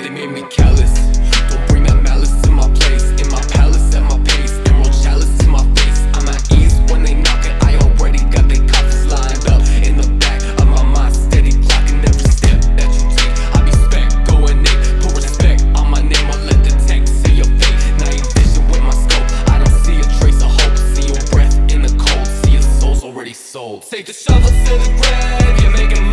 they made me callous. Don't bring that malice to my place. In my palace, at my pace, emerald chalice to my face. I'm at ease when they knock it, I already got they coffers lined up. In the back of my mind, steady clocking every step that you take. I be spec, going in, put respect on my name, I'll let the text see your fate. Night vision with my scope, I don't see a trace of hope. See your breath in the cold, see your soul's already sold. Take the shovel to the grave, you're making